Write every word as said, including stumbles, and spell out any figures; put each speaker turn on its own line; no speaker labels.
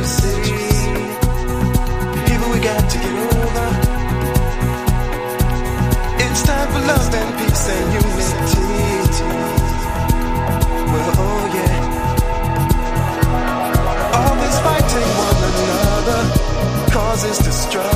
see. People, we got to get over. It's time for love and peace and unity. Well, oh yeah. All this fighting one another causes destruction.